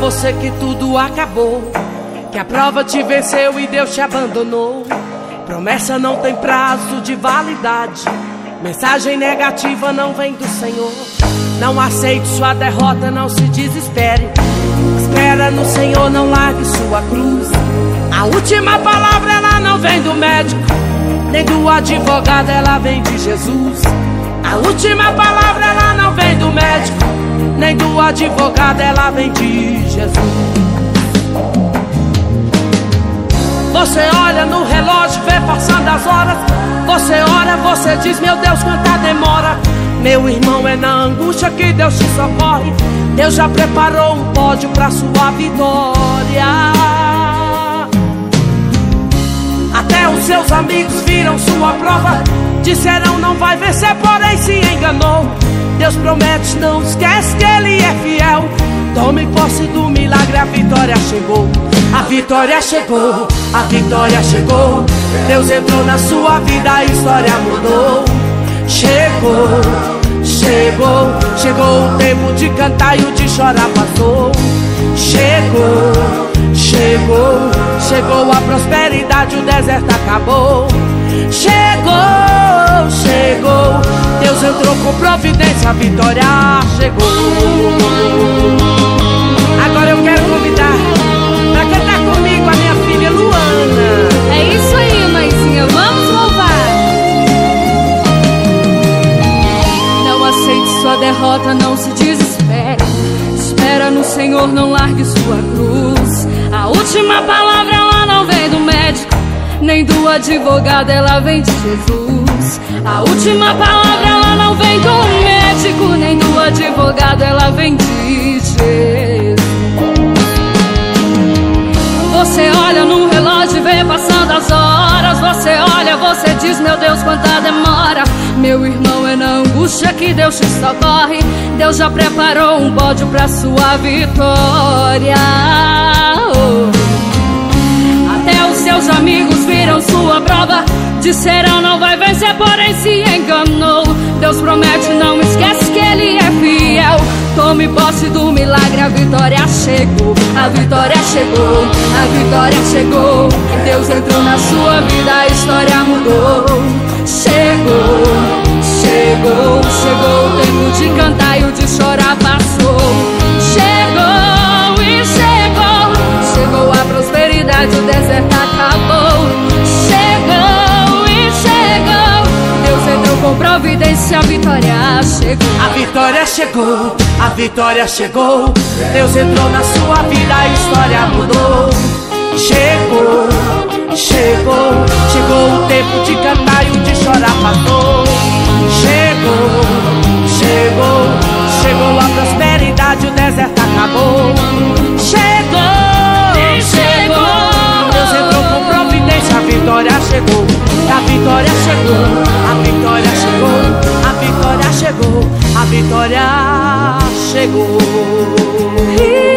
você que tudo acabou, que a prova te venceu e Deus te abandonou. Promessa não tem prazo de validade, mensagem negativa não vem do Senhor. Não aceite sua derrota, não se desespere. Espera no Senhor, não largue sua cruz. A última palavra ela não vem do médico, nem do advogado, ela vem de Jesus. A última palavra ela não vem do médico, nem do advogado, ela vem de Jesus. Você olha no relógio, vê passando as horas. Você ora, você diz, meu Deus, quanta demora. Meu irmão, é na angústia que Deus te socorre. Deus já preparou um pódio pra sua vitória. Até os seus amigos viram sua prova, disseram não vai vencer, porém se enganou. Deus promete, não esquece que Ele é fiel. Tome posse do milagre, a vitória chegou. A vitória chegou, a vitória chegou. Deus entrou na sua vida, a história mudou. Chegou, chegou, chegou o tempo de cantar e o de chorar passou. Chegou, chegou, chegou a prosperidade, o deserto acabou. Chegou, chegou, Deus entrou com providência, a vitória chegou. Agora eu quero convidar pra cantar comigo a minha filha Luana. É isso aí, mãezinha, vamos louvar. Não aceite sua derrota, não se desespere. Espera no Senhor, não largue sua cruz. A última palavra ela não vem do médico, nem do advogado, ela vem de Jesus. A última palavra ela não vem do médico, nem do advogado, ela vem de Jesus. Você olha no relógio e vê passando as horas. Você olha, você diz, meu Deus, quanta demora. Meu irmão, é na angústia que Deus te socorre. Deus já preparou um pódio pra sua vitória. Até os seus amigos viram sua prova, disseram não vai vencer, porém se enganou. Deus promete, não esquece que Ele é fiel. Tome posse do milagre, a vitória chegou. A vitória chegou, a vitória chegou. Deus entrou na sua vida, a história mudou. Chegou, chegou, chegou o tempo de cantar e o de chorar passou. Chegou e chegou, chegou a prosperidade, o deserto acabou. Chegou e chegou, Deus entrou com providência, a vitória chegou. A vitória chegou, a vitória chegou. Deus entrou na sua vida, a história mudou. Chegou, chegou, chegou o tempo de cantar e o de chorar passou. Chegou, chegou, chegou a prosperidade, o deserto acabou. Chegou, chegou, Deus entrou com providência, a vitória chegou. A vitória chegou, a vitória chegou, a vitória chegou, a vitória chegou.